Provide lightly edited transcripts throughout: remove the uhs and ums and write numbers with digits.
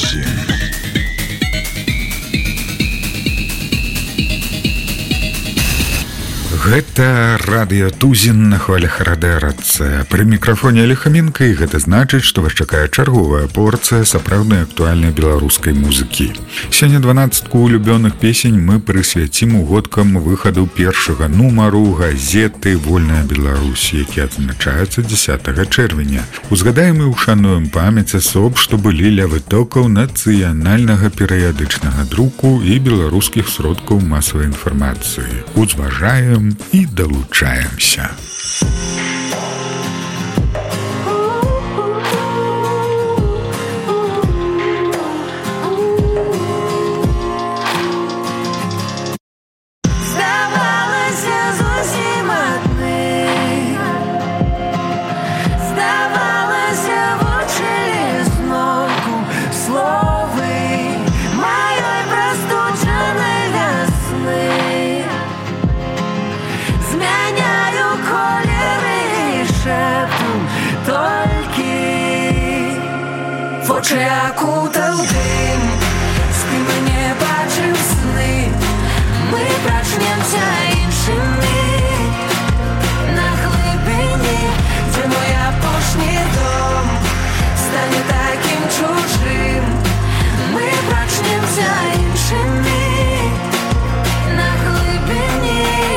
Тузін. Гэта радыё Тузін на хвалях радыёрацца. Пры мікрафоне Лехаменка, і гэта значыць, што вас чакае чарговая порцыя сапраўднай актуальнай беларускай музыкі. Сёння 12 улюбёных песень мы прысвяцім угодкам выхаду першага нумару газеты «Вольная Беларусь», які адзначаецца 10 чэрвеня. Узгадаем і ушануем памяць асоб, што былі ля вытокаў нацыянальнага перыядычнага друку і беларускіх сродкаў масавай інфармацыі. Узважаем і далучаемся. Вочы акутаў дым, спіны не бачым сны. Мы прачнемся іншымі на глыбіні, дзе мой апошні дом стане такім чужым. Мы прачнемся іншымі на глыбіні.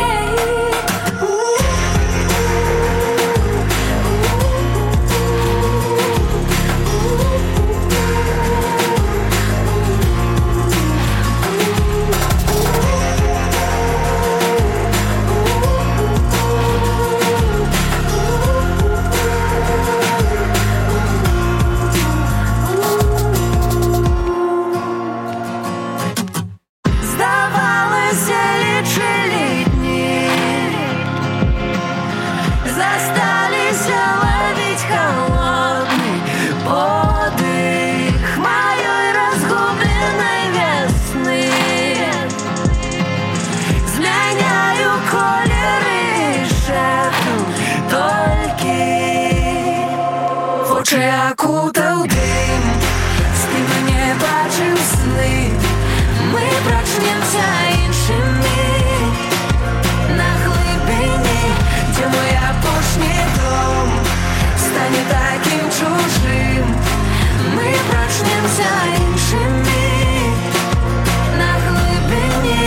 Вочы акутаў дым, спіны не бачым сны. Мы прачнемся іншымі на глыбіні, дзе мой апошні дом стане такім чужым. Мы прачнемся іншымі на глыбіні.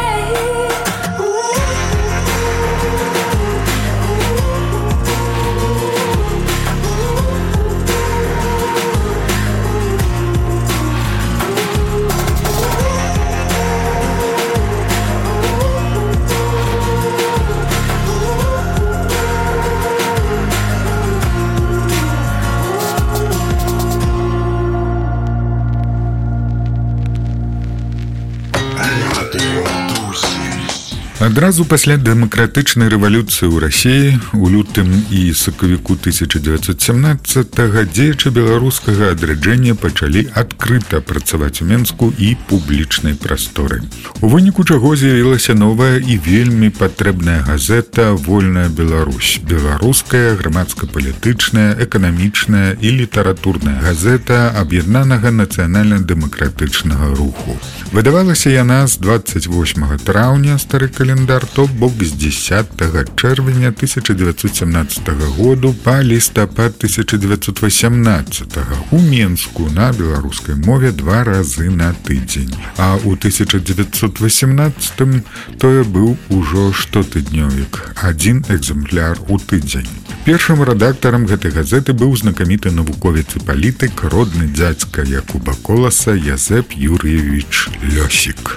Адразу пасля дэмакратычнай рэвалюцыі ў Расіі у лютым і сакавіку 1917 дзеячы беларускага адраджэння пачалі адкрыта працаваць у Менску і публічнай прасторы. У выніку чаго з'явілася новая і вельмі патрэбная газета «Вольная Беларусь». Беларуская грамадска-палітычная, эканамічная і літаратурная газета аб'яднанага нацыянальна-дэмакратычнага руху. Выдавалася яна з 28 траўня, стары календар, то бок з 10 чэрвеня 1917 году па лістапад 1918 у Менску на беларускай мове 2 разы на тыдзень. А ў 1918 тое быў ужо штотыднёвік, 1 экземпляр у тыдзень. Першым рэдактарам гэтай газеты быў знакаміты навуковец і палітык, родны дзядзька Якуба Коласа Язэп Юр'евіч Лёсік.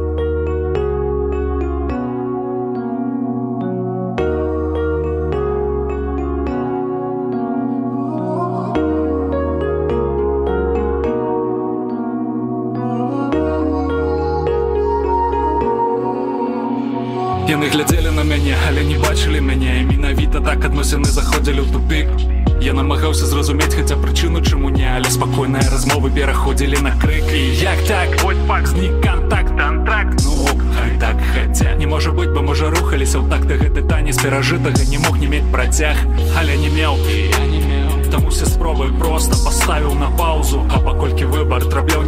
Яны глядзелі на мяне, але не бачылі мяне, і менавіта так адносіны заходзілі ў тупік. Я намагаўся зразумець хаця прычыну, чаму не, але спакойныя размовы пераходзілі на крык. І як так? Вось факт, знік кантакт, антракт. Ну ок, хай так, хаця не можа быць, бо можа рухаліся ў такта гэты танец перажытага не мог не мець працяг, але не меў, і я не меў. Таму все спробы проста паставіў на паузу, а паколькі выбар трапляў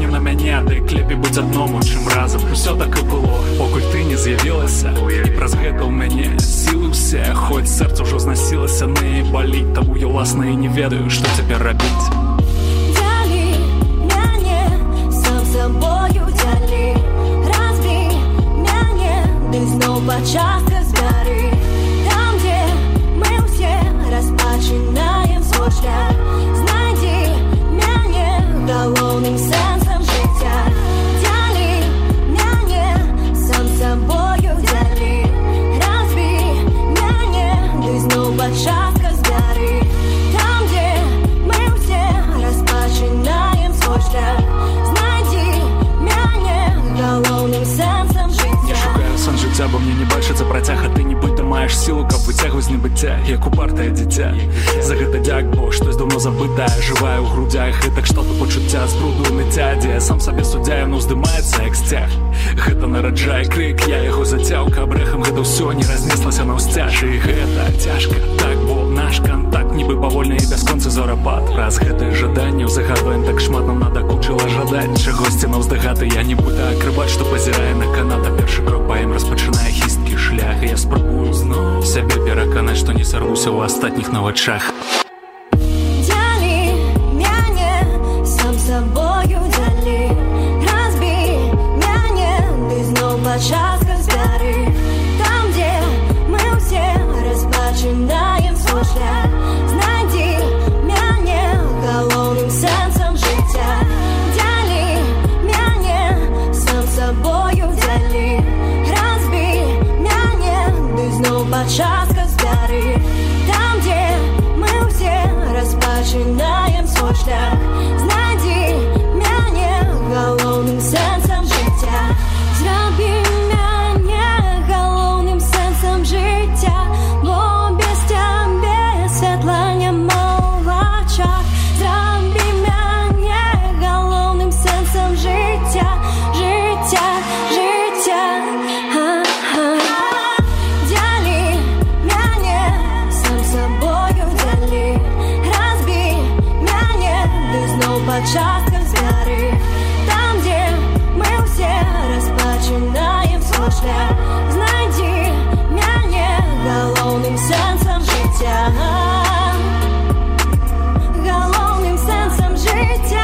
усё так і было, покуль ты не з'явілася. І праз гэта ў мяне сілы ўсе, хоць сэрца ўжо знасілася, не баліць, таму я ўласна і не ведаю, што цяпер рабіць. Дзялі мяне сам сабою, дзялі, разбі мяне, ды зноў па частках збяры. Там, дзе мы ўсе распачынаем свой шлях, знайдзі мяне галоўным сэнсам жыцця. Дзялі мяне сам сабою, дзялі, разбі мяне, ды зноў па частках збяры. Там, дзе мы ўсе распачынаем свой шлях, знайдзі мяне галоўным сэнсам жыцця. Не шукаю сон жыцця, бо мне не бачыцца працяг, а ты нібыта маеш сілу, каб выцягваць з небыцця, як упартае дзіця. За гэта дзяк, бо штось даўно забытае жывае ў грудзях, гэтак што-то пачуцця з бруду ныцця, дзе сам сабе суддзя, яно ўздымаецца як сцяг. Гэта нараджае крык, я яго зацяў, каб рэхам гэта ўсё не разнеслася наўсцяж. І гэта цяжка, так, бо наш кантакт нібы павольны і бясконцы зорапад. Раз гэтае жаданне загадваем так шмат, нам надакучыла жадаць чагосьці наўздагаты. Я нібыта акрыбат, што пазірае на канат, а першы крок па ім распачынае хісткі шлях. І я спрабую зноў сябе пераканаць, што не сарвуся ў астатніх на вачах. Дзялі мяне сам сабою, дзялі, разбі мяне, ды зноў па частках збяры. Там, дзе мы ўсе распачынаем свой шлях, знайдзі мяне галоўным сэнсам жыцця. Дзялі мяне сам сабою, дзялі, разбі мяне, ды зноў па частках збяры. Там, дзе мы ўсе распачынаем свой шлях, знайдзі мяне галоўным сэнсам жыцця. Зрабі мяне галоўным сэнсам жыцця, бо без цябе святла няма ў вачах. Зрабі мяне галоўным сэнсам жыцця, жыцця, жыцця. Дзялі мяне сам сабою, дзялі, разбі мяне, ды зноў па частках збяры. Там, дзе мы ўсе распачынаем свой шлях, знайдзі мяне галоўным сэнсам жыцця, галоўным сэнсам жыцця.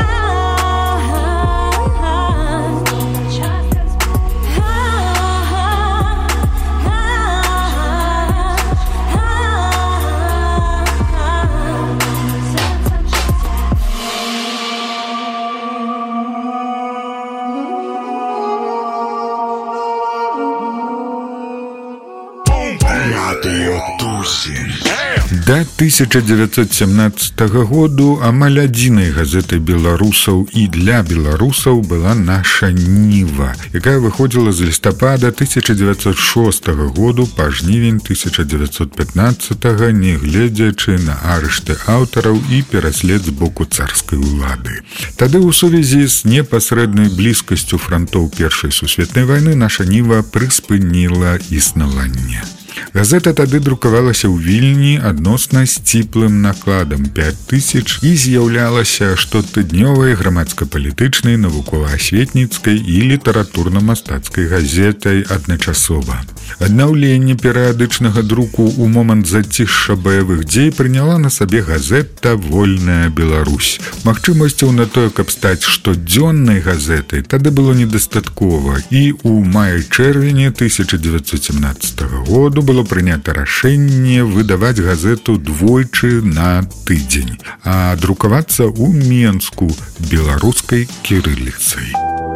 Да 1917 году амаль адзінай газетай беларусаў і для беларусаў была наша Ніва, якая выходзіла з лістапада 1906 году па жнівень 1915, нягледзячы на арышты аўтараў і пераслед з боку царскай улады. Тады ў сувязі з непасрэднай блізкасцю франтоў Першай сусветнай вайны наша Ніва прыспыніла існаванне. Газета тады друкавалася ў Вільні адносна сціплым накладам 5000 і з'яўлялася штотыднёвай грамадска-палітычнай, навукова-асветніцкай і літаратурна-мастацкай газетай адначасова. Аднаўленне перыядычнага друку ў момант зацішша баявых дзей прыняла на сабе газета «Вольная Беларусь». Магчымасцяў на тое, каб стаць штодзённай газетай, тады было недастаткова, і ў маі-чэрвені 1917 году было прынята рашэнне выдаваць газету двойчы на тыдзень, а друкавацца ў Менску беларускай кірыліцай.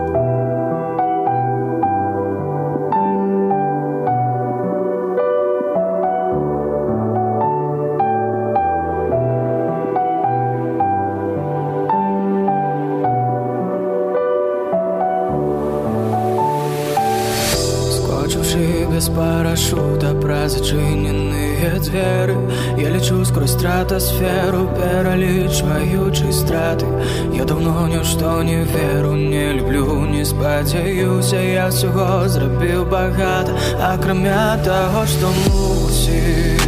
Без парашута праз зачыненыя дзверы я лечу скрозь стратасферу, пералічваючы страты. Я даўно нішто не веру, не люблю, не спадзяюся. Я ўсяго зрабіў багата, акрамя таго, што мусіў.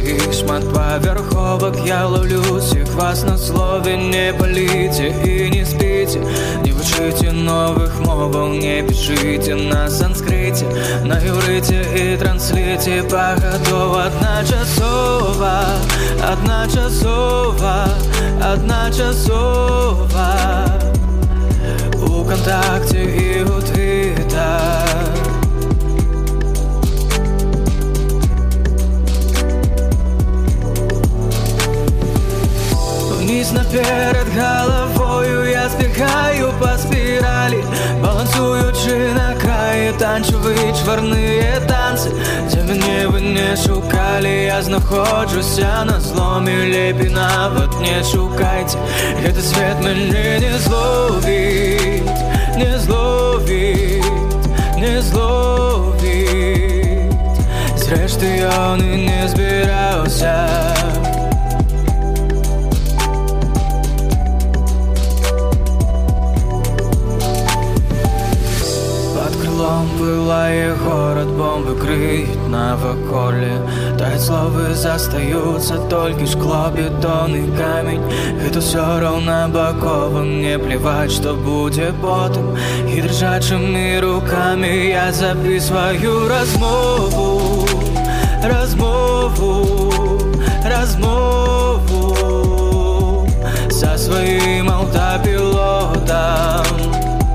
і шматпавярховак. Я ловлю всіх вас на слове. Не паліце і не спіце, не вучыце новых моваў, не пішыце на санскрыце, на іўрыце і трансліце пагадова. Адначасова у кантакце і у твітах. Вниз наперед головою я збігаю по спіралі, балансуючи на краї, танчу вичварныя танцы, дзе мяне вы не шукалі. Я знаходжуся на зломі, лепей нават не шукайце. Гэты свет мяне не зловіць, не зловіць, не зловіць. Зрэшты ён і не збіраўся. Пылае город, бомбы крыють наваколле. Тают словы, застаются толькі шкло, бетон і камень. Гэта ўсё роўна бакова, мне плевать, што будзе потым. І дрыжачымі руками я записываю размову, размову, размову со сваім аўтапілотам.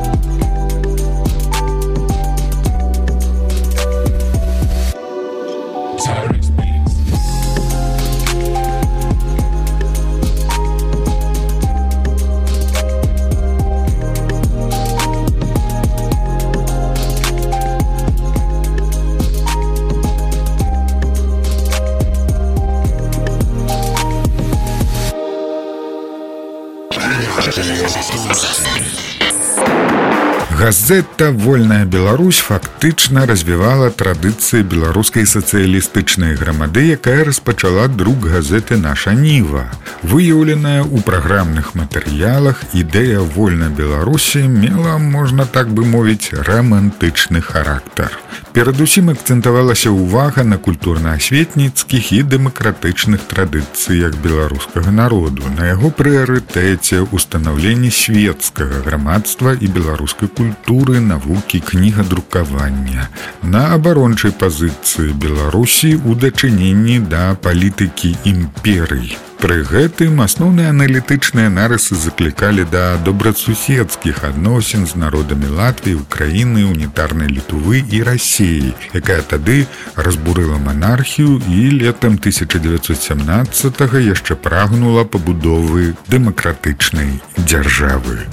Газета «Вольная Беларусь» фактычна развівала традыцыі беларускай сацыялістычнай грамады, якая распачала друк газеты «Наша Ніва». Выяўленая ў праграмных матэрыялах, ідэя «Вольнай Беларусі» мела, можна так бы мовіць, романтычны характар. Перадусім акцэнтавалася ўвага на культурна-асветніцкіх і дэмакратычных традыцыях беларускага народу, на яго прыярытэце ўстанаўленні светскага грамадства і беларускай культуры, навукі, кнігадрукавання, на абарончай пазіцыі Беларусі ў дачыненні да палітыкі імперый. Пры гэтым асноўныя аналітычныя нарысы заклікалі да добрасуседскіх адносін з народамі Латвіі, Украіны, унітарнай Літвы і Расіі, якая тады разбурыла манархію і летам 1917-го яшчэ прагнула пабудовы дэмакратычнай дзяржавы.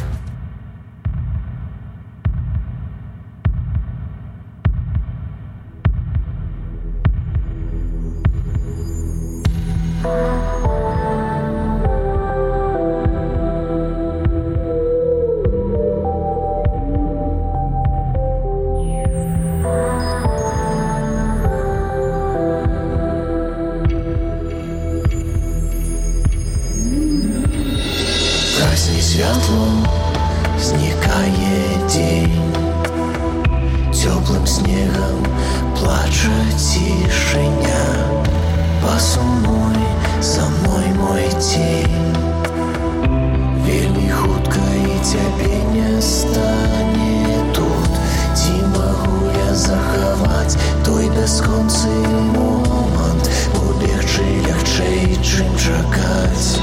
Святлом зникает день, теплым снегом плачет тишиня. Посумной за мной мой тень, вельми хутко и тебе не станет тут. Ці могу я заховать той бесконцы момент, убегчы легчэй, чым чакаць.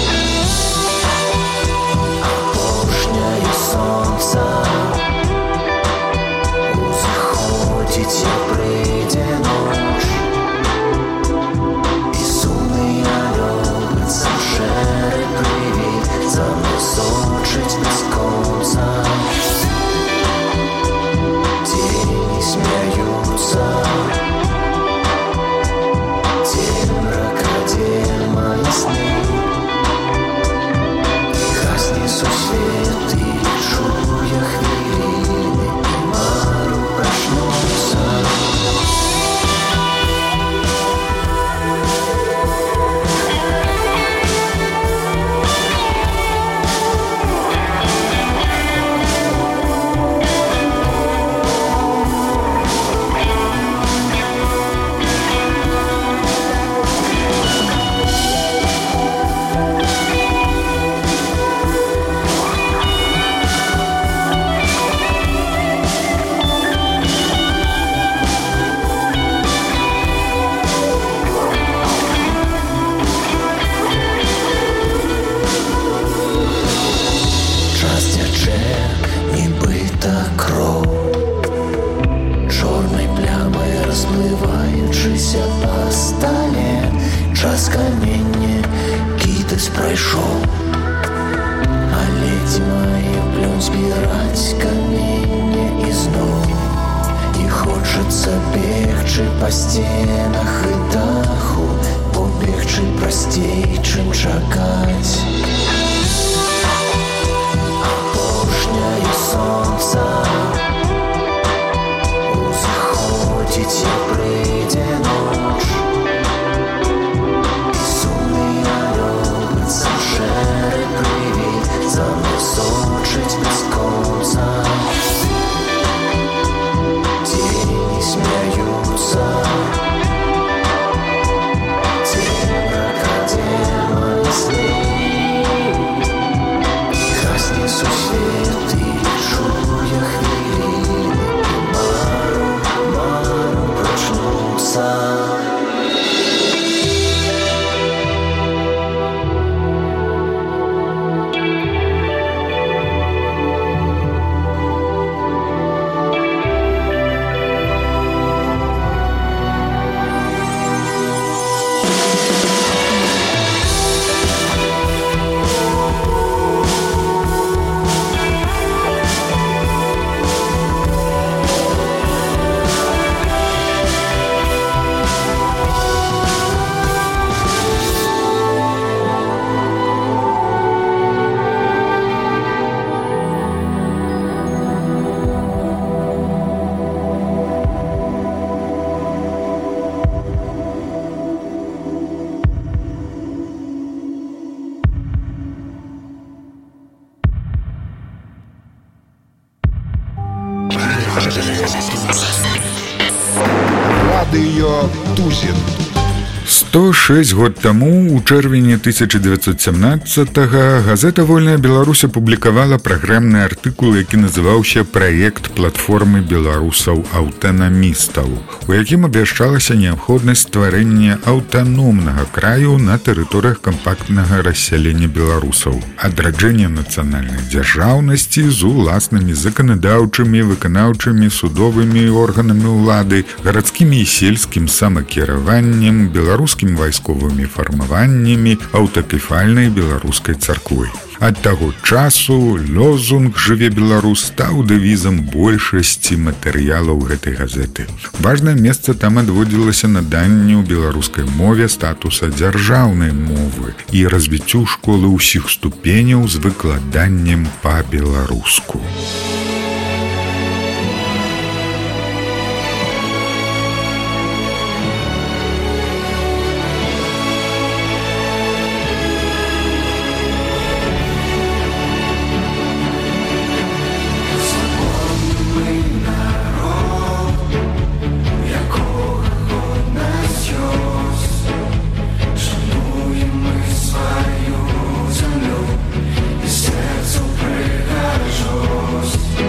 Солнца узыходзіць, як прыйдзе ноч, і сумны каменне кітаць прайшоў. Але ці мае плён збіраць каменне ізноў. І хочацца бегчы па сценах і даху, бо бегчы прасцей, чым чакаць. Апошняе сонца узыходзіць, як прыйдзе ноч. І сумныя робяцца шэры прывід, за мной сочыць без конца. Тени смеются, темнота демона сны. Гаснет свет и чуя хвилины, мару проснуться. Радыё Тузін. 106 год таму, у чэрвені 1917-го, газета «Вольная Беларусь» апублікавала праграмны артыкул, які называўся «Праект платформы беларусаў-аўтанамістаў», у якім абвяшчалася неабходнасць стварэння аўтаномнага краю на тэрыторыях кампактнага рассялення беларусаў, адраджэння нацыянальнай дзяржаўнасці з уласнымі заканадаўчымі, выканаўчымі, судовымі органамі ўлады, гарадскімі і сельскім самакіраваннем, беларускімі вайсковымі фармаваннямі, аўтакефальнай беларускай царквой. Ад таго часу лозунг «Жыве Беларусь» стаў дэвізам большасці матэрыялаў гэтай газеты. Важнае месца там адводзілася наданню беларускай мове статуса дзяржаўнай мовы і развіццю школы ўсіх ступеняў з выкладаннем па-беларуску. Сердцу пригожусь.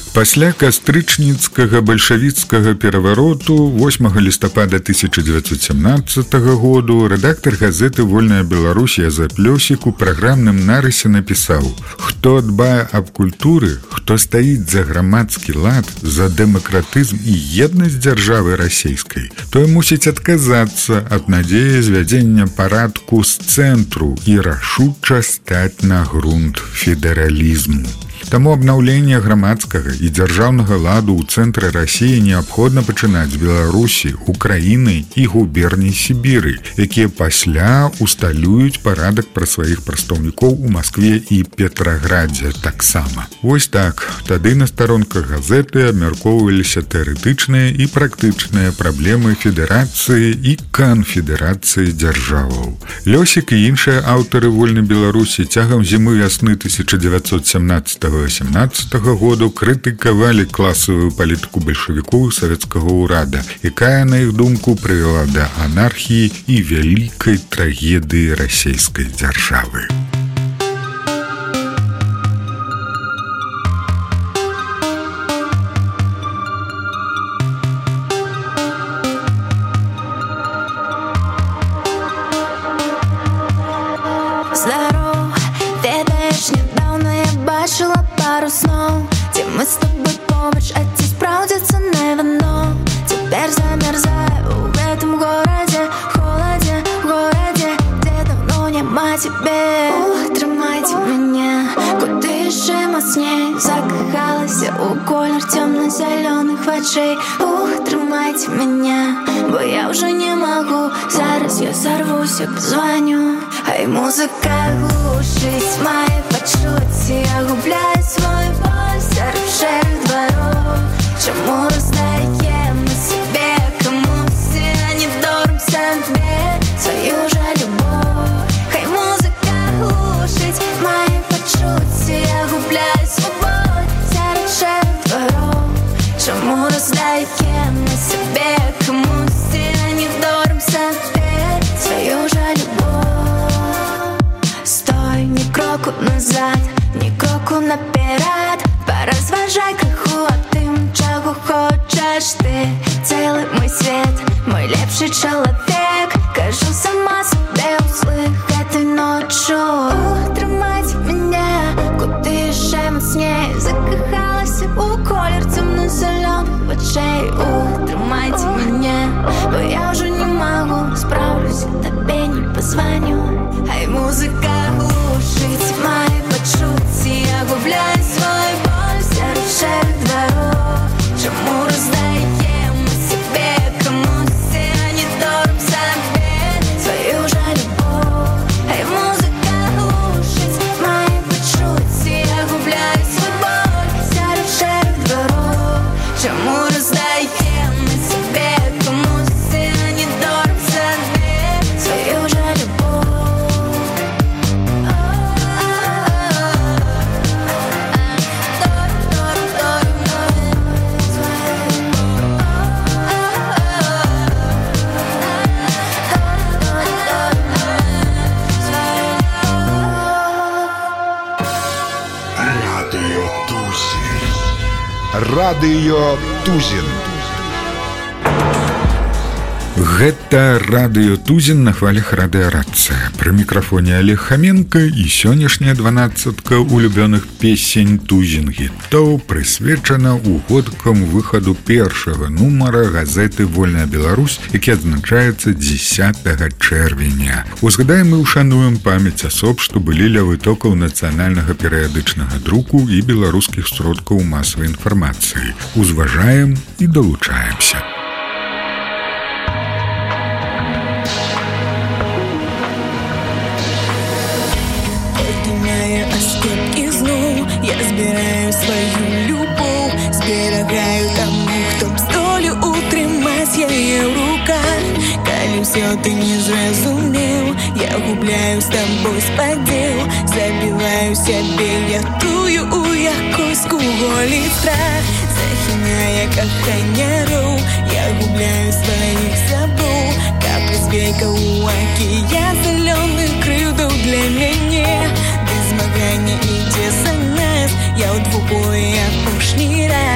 Пасля кастрычніцкага бальшавіцкага перавароту 8 лістапада 1917 году рэдактар газеты «Вольная Беларусь» Язэп Лёсік у праграмным нарысе напісаў: «Хто дбае аб культуры, хто стаіць за грамадскі лад, за дэмакратызм і еднасць дзяржавы расейскай, той мусіць адказацца ад надзеі звядзення парадку з цэнтру і рашуча стаць на грунт федэралізму». Таму абнаўленне грамадскага і дзяржаўнага ладу ў цэнтры Расіі неабходна пачынаць з Беларусі, Украіны і губерній Сібіры, якія пасля усталююць парадак пра сваіх прадстаўнікоў у Маскве і Петраградзе таксама. Вось так, тады на старонках газеты абмяркоўваліся тэарэтычныя і практычныя праблемы федэрацыі і канфедэрацыі дзяржаваў. Лёсік і іншыя аўтары «Вольнай Беларусі» цягам зімы-вясны 1917-18 году крытыкавалі класавую палітыку бальшавікоў і савецкага ўрада, якая, на іх думку, прывяла да анархіі і вялікай трагедыі расейскай дзяржавы. Бачила пару снов, где мы с тобой побач, а здесь справдится невинно. Теперь замерзаю в этом городе, холоде, в городе, где давно нема тебе. Тримайте меня, куди ще моцней, закохалась у колір темно-зеленых очей. Тримайте меня, бо я уже не могу, зараз я сорвусь и позвоню. Ай, музыка глушить мои почуття, я губляю свой боль серед шерих дворов. Чому роздаємо себе комусь, а не вторгнемся в дверь свою же любовь? Хай музыка глушить мои почуття, я губляю свой боль серед шерих дворов. Чому роздаємо себе комусь, а не вторгнемся в дверь свою же любовь? Стой, ні кроку назад, ні кроку наперед. Порозважай криху о тим, чого хочеш ти. Цілий мой світ, мой лепший чоловік. Кажу сама себе услыхати ночу. Тримать мене, куди ще моцней. Закохалася у колір темно-зелених очей. Тримайте мене, бо я вже не можу, справлюсь, тобі не позвоню. Ай, музика глушить мои почуття, я губляю свой боль серед шерих дворов. Чому роздаємо себе комусь, а не вторгнемся в дверь свою же любов? Ай, музика глушить мои почуття, я губляю свой боль серед шерих дворов. Чому роздаємо себе комусь, а не вторгнемся в дверь свою же любов? Радыё Тузін. Гэта радыё Тузін на хвалях радыарацыя. Пры мікрафоне Олег Хаменко і сённяшняя 12-ка улюбёных песень Тузін-гітоў прысвечана угодкам выхаду першага нумара газеты «Вольная Беларусь», які адзначаецца 10 чэрвеня. Узгадаем і ушануем памяць асоб, што былі ля вытокаў нацыянальнага перыядычнага друку і беларускіх сродкаў масавай інфармацыі. Узважаем і далучаемся. Я збираю свою любов, зберігаю тому, хто б здолів утримать її в руках. Коли все ти не зрозумів, я губляю з тобою споділ, забиваю себе, рятую у якось голий страх. Захиняя кохання ров, я губляю своїх забув, капли з века у океан зелених кривдов для мене. Змагання іде за нас, я у двобої опошній раз.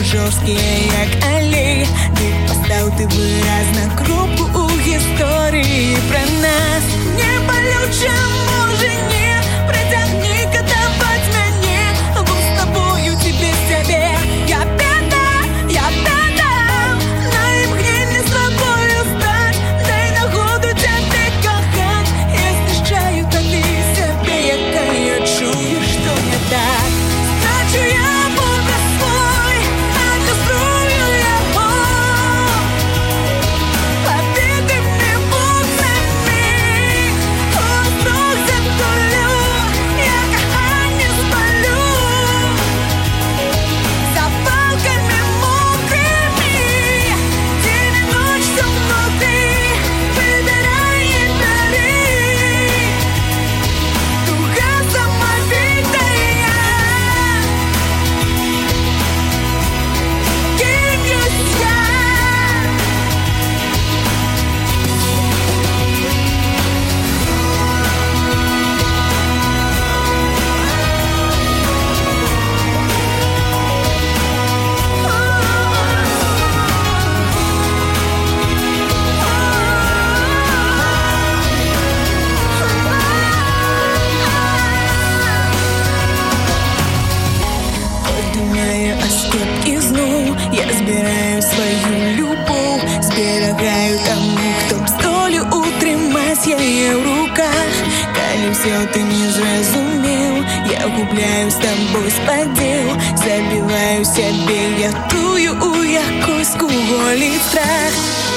жорсткія, як алей. Ды пастаў ты выразна кропку ў гісторыі пра нас. Не балюча, можа, не прыцягні катаваць мяне, бо з табою ці без цябе я пята, на імгненне з табою стаць. Дай нагоду цябе кахаць, я знішчаю тады сябе, якая чуе, што не так. Значу я буду свой, адлюструю яго победными буквами. Воздух затулю, я каханне спалю запалками мокрыми. День и ночь всё внутри, выбирай и бери. Дуга самовитая, кем есть я. Поднимаю аскет и зноў я збіраю сваю любоў, зберагаю таму, хто б здолеў утрымаць яе ў руках. Калі ўсё ты не зразумеў, я губляю з табой спадзеў, забіваю сябе, я тую, у якой скуголіць страх.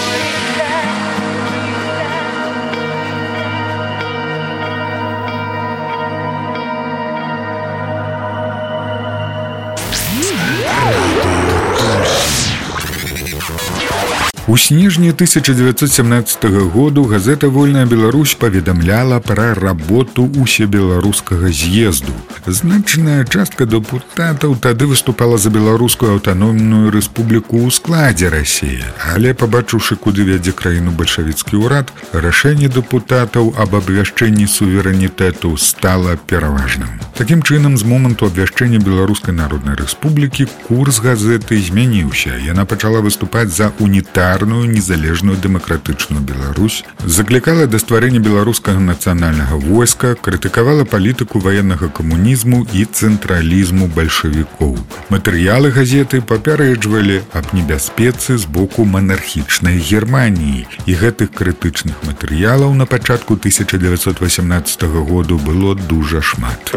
У снежні 1917 году газета «Вольная Беларусь» паведамляла пра работу усебеларускага з'езду. Значная частка дэпутатаў тады выступала за беларускую аўтаномную рэспубліку ў складзе Расіі, але, пабачыўшы, куды вядзе краіну бальшавіцкі ўрад, рашэнне дэпутатаў аб абвяшчэнні суверэнітэту стала пераважным. Такім чынам, з моманту абвяшчэння Беларускай народнай рэспублікі курс газеты змяніўся. Яна пачала выступаць за унітарную незалежную дэмакратычную Беларусь, заклікала да стварэння беларускага нацыянальнага войска, крытыкавала палітыку ваеннага камунізму і цэнтралізму бальшавікоў. Матэрыялы газеты папярэджвалі аб небяспецы з боку манархічнай Германіі, і гэтых крытычных матэрыялаў на пачатку 1918 году было дужа шмат.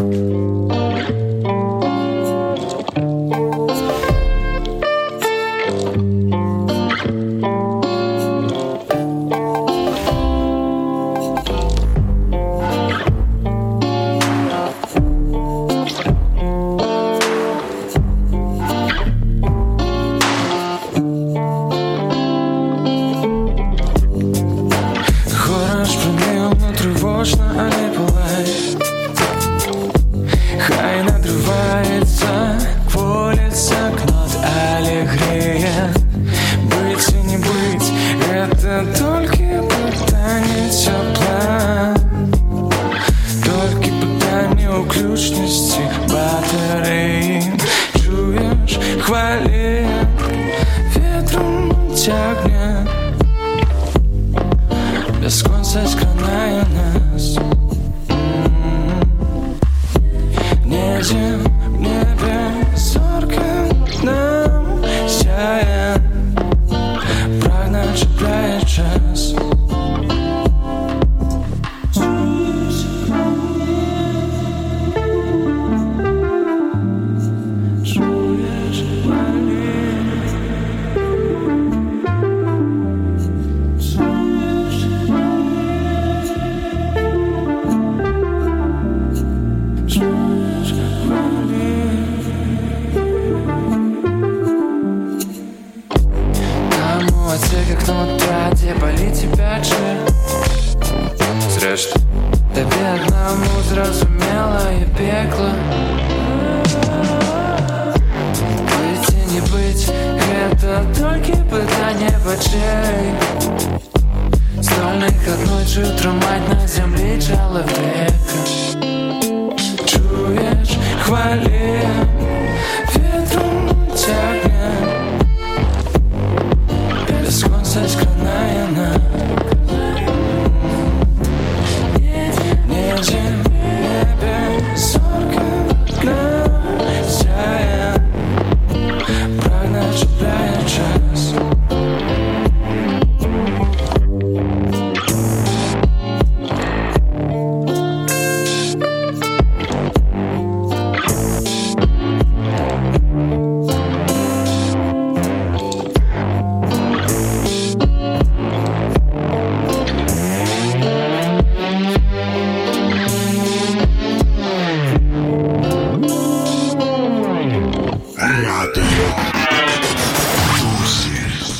Зрештою, тобі одному зрозуміло і пекло. Быць і не быць, гэта толькі пытанне вачэй. Стольных аднойчы трымаць на зямлі чалавека. Чуеш, хвалі, ветром цягне.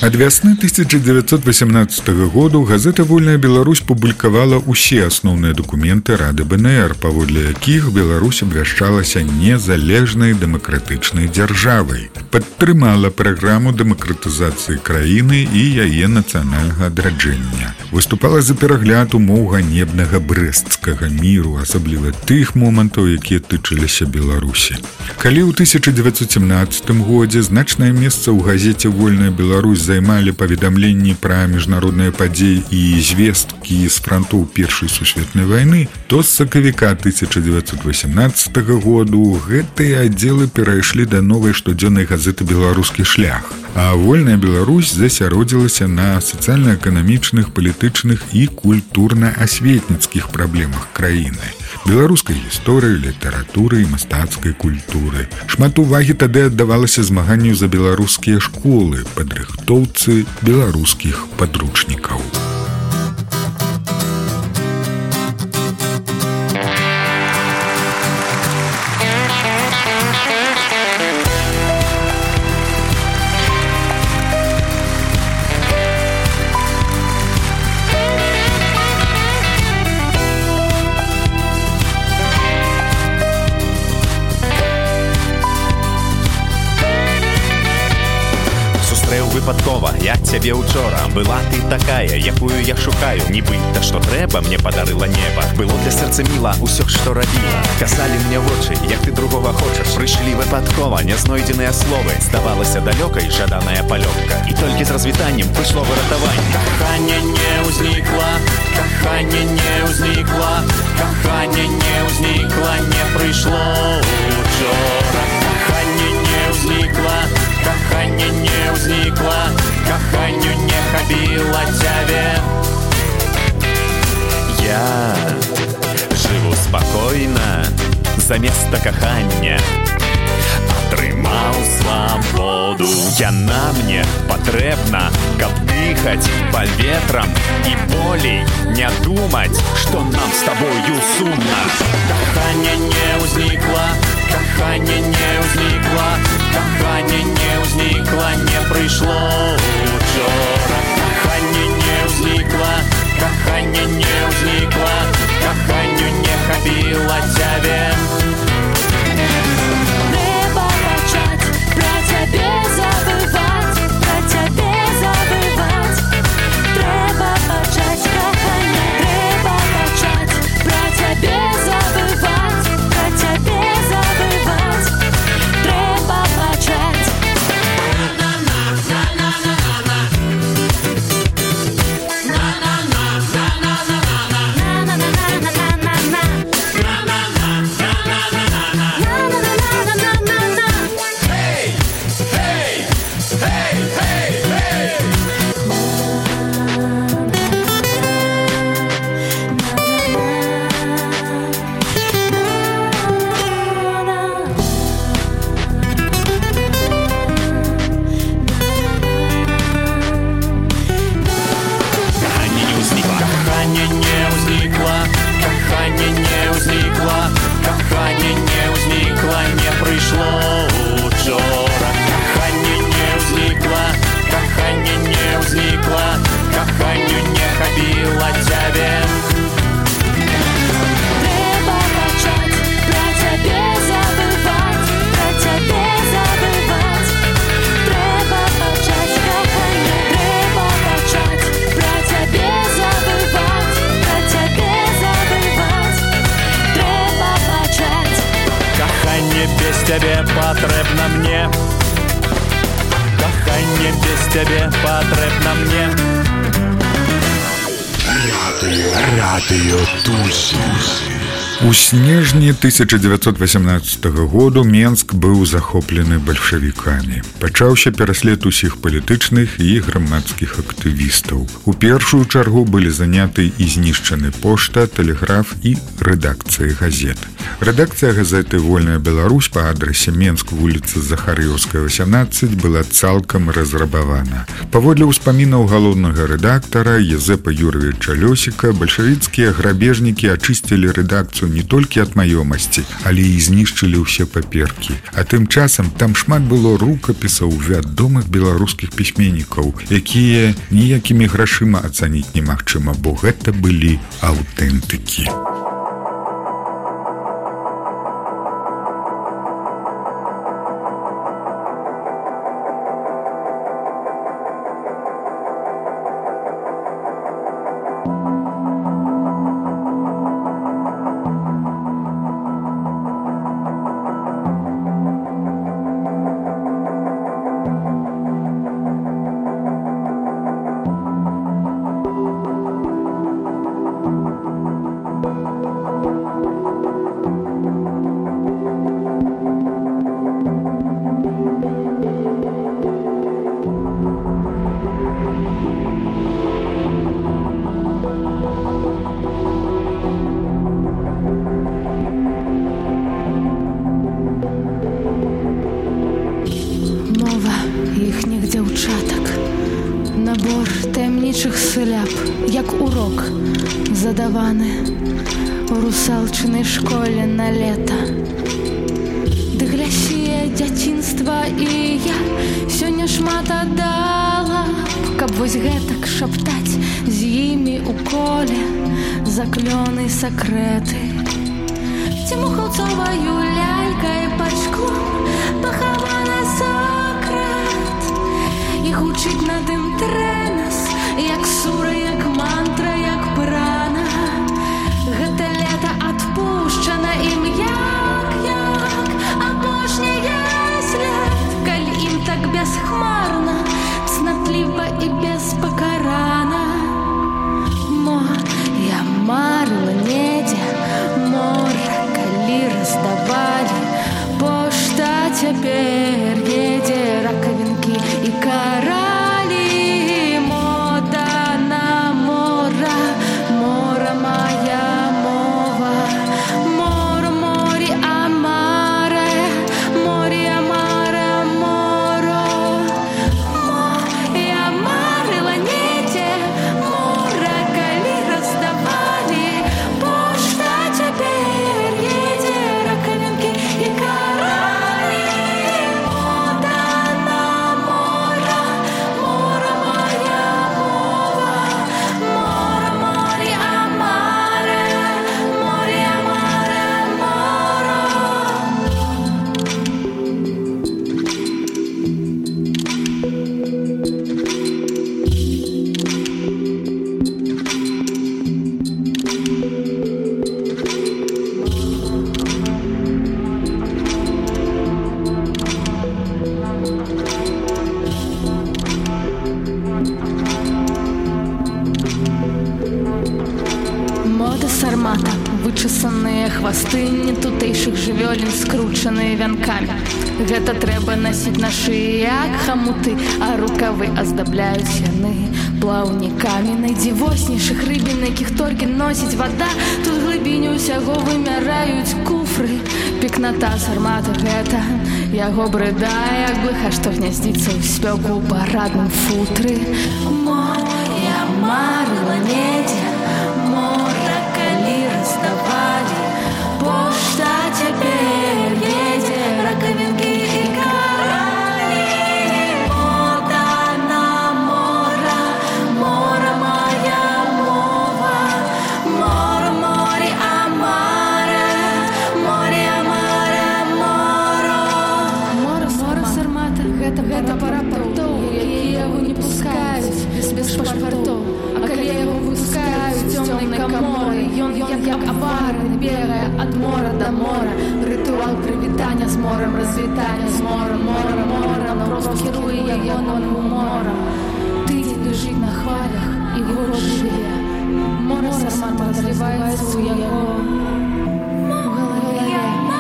Ад вясны 1918 году газета «Вольная Беларусь» публікавала ўсе асноўныя дакументы Рады БНР, паводле якіх Беларусь абвяшчалася незалежнай дэмакратычнай дзяржавай, падтрымала праграму дэмакратызацыі краіны і яе нацыянальнага адраджэння, выступала за перагляд умоў ганебнага брэсцкага міру, асабліва тых момантаў, якія тычыліся Беларусі. Калі ў 1917 годзе значнае месца ў газеце «Вольная Беларусь» займалі паведамленні пра міжнародныя падзеі і звесткі з франтоў Першай сусветнай вайны, то з сакавіка 1918 году гэтыя аддзелы перайшлі да новай штодзённай газеты «Беларускі шлях», а «Вольная Беларусь» засяродзілася на сацыяльна-эканамічных, палітычных і культурна-асветніцкіх праблемах краіны, беларускай гісторыі, літаратуры і мастацкай культуры. Шмат увагі тады аддавалася змаганню за беларускія школы, падрыхтоўцы беларускіх падручнікаў. Выпадкова, як цябе учора, была ты такая, якую я шукаю, нібыта, што трэба, мне падарыла неба. Было для сэрца міла ўсё, што рабіла. Казалі мне вочы, як ты другога хочаш. Прыйшлі выпадкова, нязнойдзеныя словы. Здавалася далёкай жаданая палёгка. І толькі з развітаннем прыйшло выратаванне. Каханне не ўзнікла, каханне не ўзнікла, каханне не ўзнікла, не прыйшло учора. Каханне не ўзнікла, каханне не ўзнікла, каханню не хабіла цябе. Я жыву спакойна, заместа кахання атрымаў свабоду. Яна мне патрэбна, каб дыхаць паветрам і болей не думаць, што нам з табою сумна. Каханне не ўзнікла, каханне не ўзнікла, каханне не ўзнікла, не прыйшло учора. Каханне не ўзнікла, каханне не ўзнікла, каханню не хабіла цябе. Трэба пачаць пра цябе забываць, пра цябе забываць. Трэба пачаць каханне, трэба пачаць пра цябе забываць, пра цябе забываць. Трэба пачаць. Цябе патрэбна мне, каханне без цябе патрэбна мне. Радыё Тусі. У снежні 1918 году Менск быў захоплены бальшавікамі. Пачаўся пераслед усіх палітычных і грамадскіх актывістаў. У першую чаргу былі заняты і знішчаны пошта, тэлеграф і рэдакцыі газет. Рэдакцыя газеты «Вольная Беларусь» па адрасе Менск, вуліца Захарыўская, 18 была цалкам разрабавана. Паводле ўспамінаў галоўнага рэдактара Езэпа Юрьевича Лёсіка, бальшавіцкія грабежнікі ачысцілі рэдакцыю не толькі ад маёмасці, але і знішчылі ўсе паперкі. А тым часам там шмат было рукапісаў вядомых беларускіх пісьменнікаў, якія ніякімі грашыма ацаніць немагчыма, бо гэта былі аўтэнтыкі. Набор таємничих силяп, як урок, задаваны у русалчынай школе на лета. Ды глясі, дзяцінства і я сёння шмат аддала, каб вось гэтак шаптаць з імі у коле заклёны сакрэты. Ці мухаўцоваю лялькай пад шклом пахаваны сакрэт, і гучыць над ім трэнас, як сура, як мантра, як прана. Гэта лета адпушчана ім як апошняе след, калі ім так бясхмарна, цнатліва і беспакарана. Мо я марыла недзе мора, калі раздавалі пошта, цяпер едзе ракавінкі і каралі. Мода на мора, мора моя мова, мора морі амаре, морі амаре моро. Мо я марыла недзе мора, калі раздавалі пошта, цяпер едзе ракавінкі і каралі. Мода на мора, мора моя мова, мора морі амаре, морі амаре моро. Мода сармата, вычесаныя хвасты нетутэйшых жывёлін, скручаныя вянкамі. Гэта трэба насіць на шыі, як хамуты, а рукавы аздабляюць яны плаўнікамі. Найдзівоснейшых рыбін, якіх толькі носіць вада, тут глыбіню ўсяго вымяраюць куфры. Пікната сармата гэта яго брыда, як блыха, што гняздзіцца ў спёку ў парадным футры. Мо я марыла недзе мора, калі раздавалі пошта, цяпер едзе ракавінкі і каралі. Мода на мора, мора моя мова, мора морі амаре, морі амаре моро. Мора сармата, гэта парапортоў, якія яго не пускаюць без пашпартоў. А калі яго выпускаюць цёмнай каморы, ён як аварны бегае ад мора да мора. Рытуал прывітання з морам, развітання з морам, мора, проста кіруе яго морам. Тыдзень ляжыць на хвалях і город жыве. Мора сармата разліваецца ў яго галаве.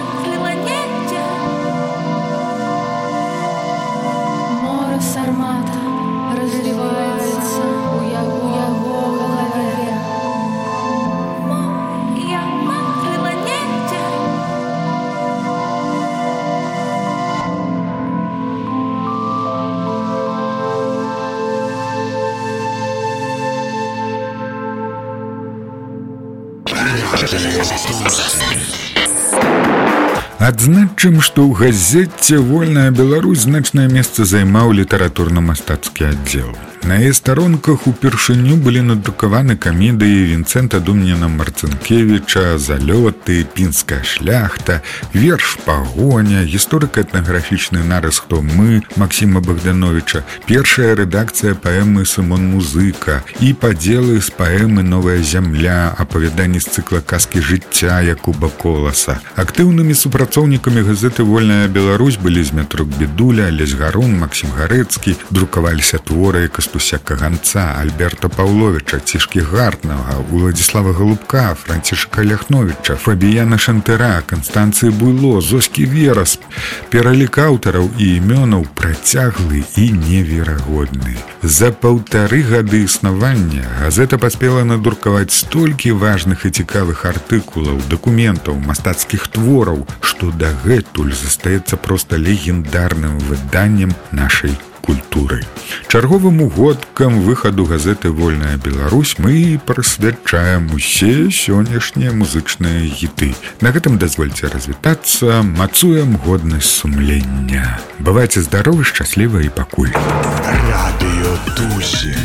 Мора сармата разліваецца ў яго галаве. Я марыла недзе Адзначым, што ў газеце «Вольная Беларусь» значнае месца займаў літаратурна-мастацкі аддзел. На яе старонках упершыню былі надрукаваны камедыі Вінцэнта Думніна Марцынкевіча, «Залёты», «Пінская шляхта», верш «Пагоня», гісторыка-этнаграфічны нарыс «Хто мы» Максіма Богдановича, першая рэдакцыя паэмы «Сымон Музыка» і падзелы з паэмы «Новая зямля», апавяданні з цыкла «Казкі жыцця» Якуба Коласа. Актыўнымі супрацоўнікамі газеты «Вольная Беларусь» былі Змятрук Бедуля, Алесь Гарун, Максім Гарэцкі, друкаваліся творы Кастуся Каганца, Альберта Паўловіча, Цішкі Гартнага, Уладзіслава Голубка, Францішка Ляхновіча, Фабіяна Шантыра, Канстанцыі Буйло, Зоскі Верас. Пералік аўтараў і імёнаў працяглы і неверагодны. За 1,5 гады існавання газета паспела надрукаваць столькі важных і цікавых артыкулаў, дакументаў, мастацкіх твораў, што дагэтуль застаецца проста легендарным выданнем нашай культуры. Чарговым угодкам выхаду газеты «Вольная Беларусь» мы прысвячаем усе сённяшнія музычныя хіты. На гэтым дазвольце развітацца, мацуем годнасць сумлення. Бывайце здаровы, шчасліва і пакуль. Радыё Тузін.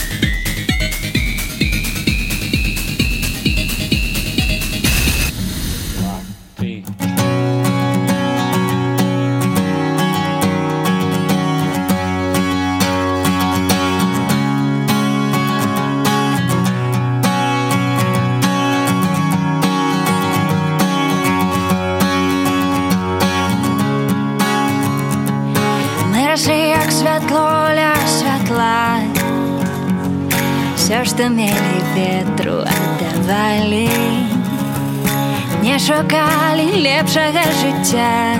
Все, что мели ветру отдавали, не шукали лепшага жыцця,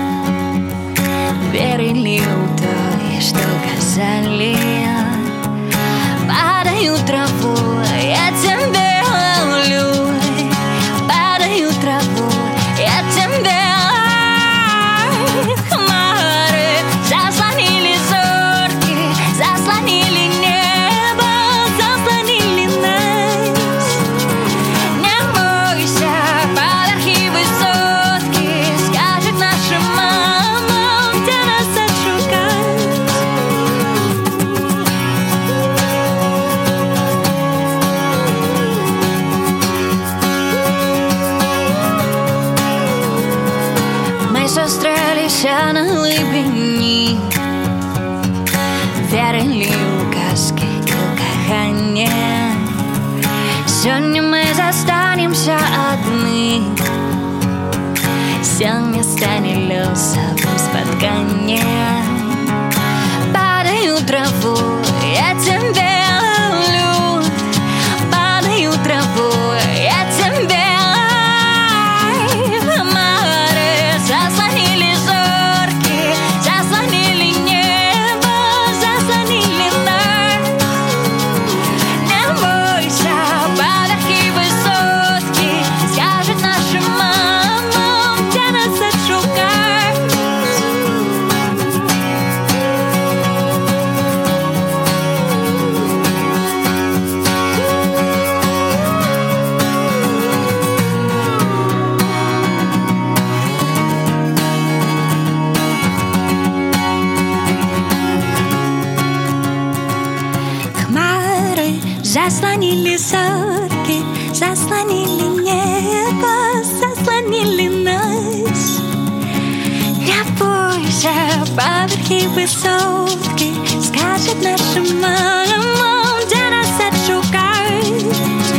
верили ў тое, што казалі. Падаю траву, я цябе люблю, падаю траву, я цябе. Хмары заслонили зорки, заслонили небо, заслонили нас. Не бойся, поверхи высотки, скажет нашим мамам, где нас отшукать. Мы зустрелися на глибині, верили у казки і у кохання. Сёння мы застанемся одни, сёння стане лёсовым спотканьем. Падаю траву, я тебе люблю, падаю траву, я тебе. Хмары заслонили зорки, заслонили небо, заслонили нас. Не бойся, поверхи высотки, скажет нашим мамам, где нас отшукать. Хмары заслонили зорки, заслонили небо, заслонили нас. Не бойся, поверхи высотки, скажет нашим мамам, где нас отшукать.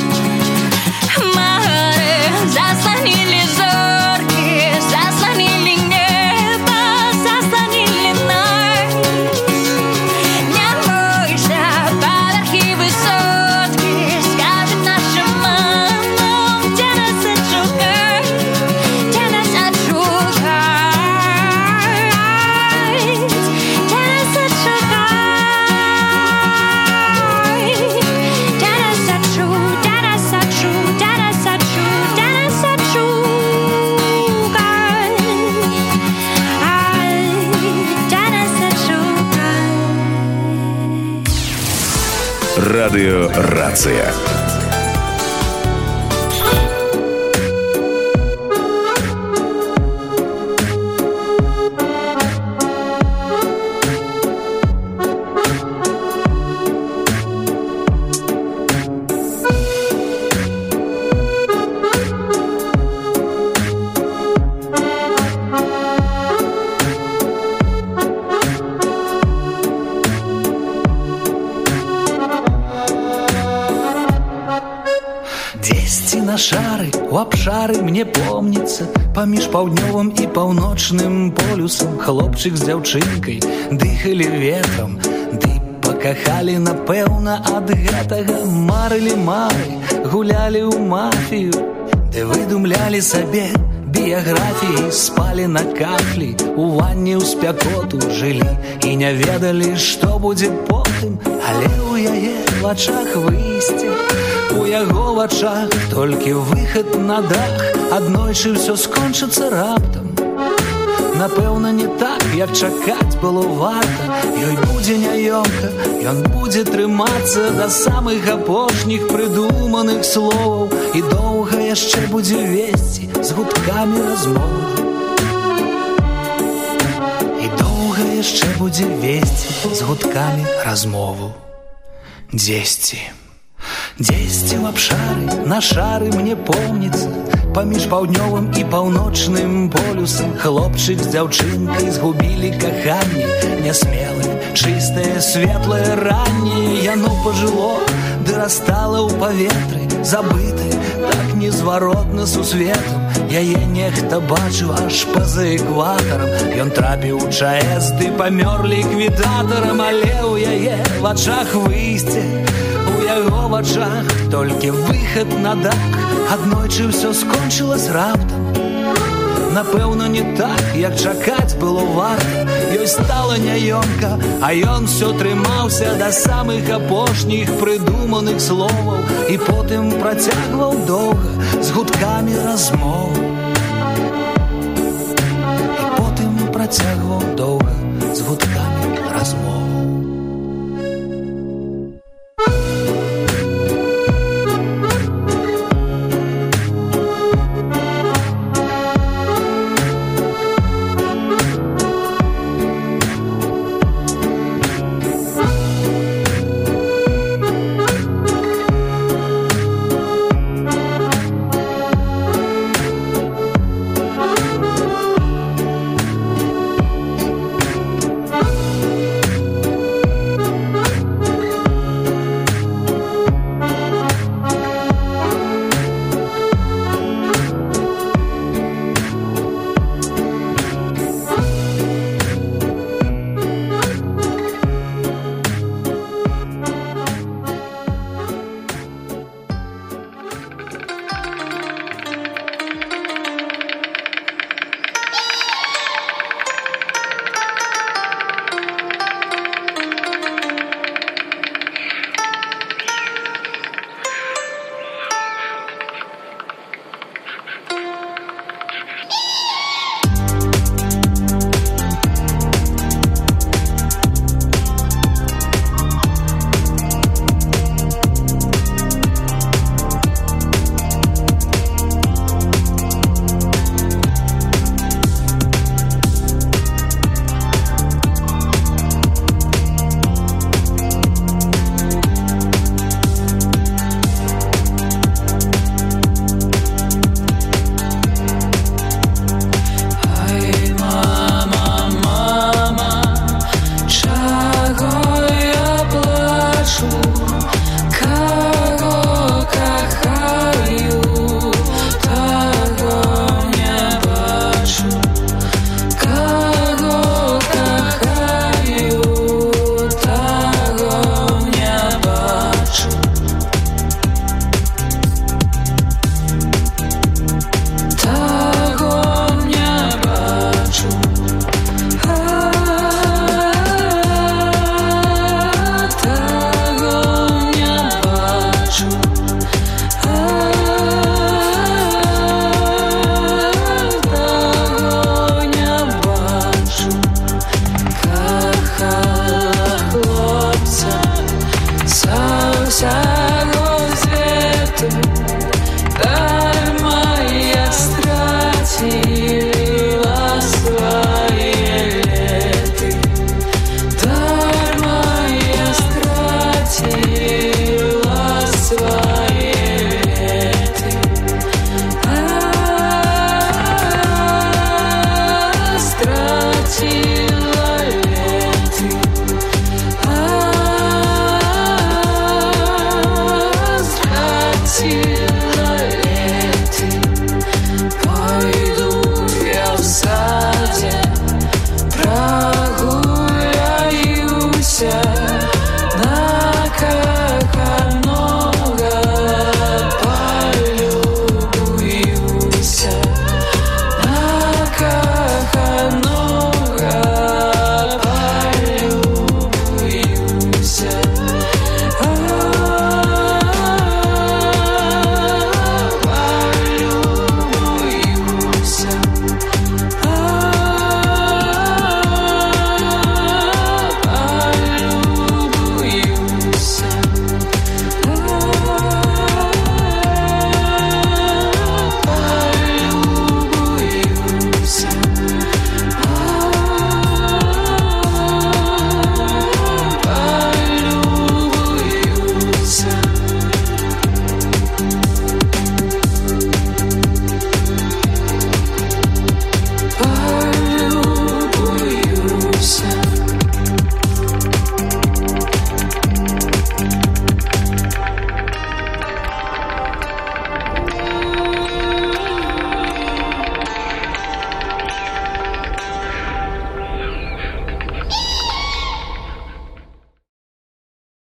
Хмары заслонили зорки, заслонили небо, заслонили нас. Не бойся, поверхи высотки, скажет нашим мамам, где нас отшукать, где нас отшукать, где нас отшукать, где нас отшу, где нас отшу, где нас отшу, где нас отшукать, где нас отшукать. Радыё Рацыя. шары, у абшары мне помніцца. Паміж паўднёвым і паўночным полюсам хлопчык з дзяўчынкай дыхалі ветрам, ды пакахалі, напэўна, ад гэтага. Марылі мары, гулялі ў мафію, ды выдумлялі сабе біяграфіі, спалі на кафлі, у ванне ў спякоту жылі і не ведалі, што будзе потым. Але ў яе вачах выйсце, у яго вачах толькі выхад на дах. Аднойчы ўсё скончыцца раптам. Напэўна, не так, як чакаць было варта. Ёй будзе няёмка, ён будзе трымацца да самых апошніх прыдуманых словаў і доўга яшчэ будзе весці з гудкамі размову. І доўга яшчэ будзе весці з гудкамі размову. Дзесьці в абшары, на шары мне помніцца. Паміж паўднёвым і паўночным полюсам хлопчык з дзяўчынкай згубілі каханне. Нясмелае, чыстае, светлае ранне. Яно пажыло, ды растала ў паветры, забытае, так незваротна сусветам. Яе нехта бачыў аж па-за экватарам. Ён трапіў у ЧАЭС, ды памёр ліквідатарам. Але ў яе вачах выйсце, у яго вачах толькі выхад на дах. Аднойчы ўсё скончылась раптам. Напэўна, не так, як чакаць было варта. Ёй стала няёмка, а ён всё трымаўся да самых апошніх прыдуманых словаў і потым працягваў доўга з гудкамі размову. І потым працягваў доўга з гудкамі размову.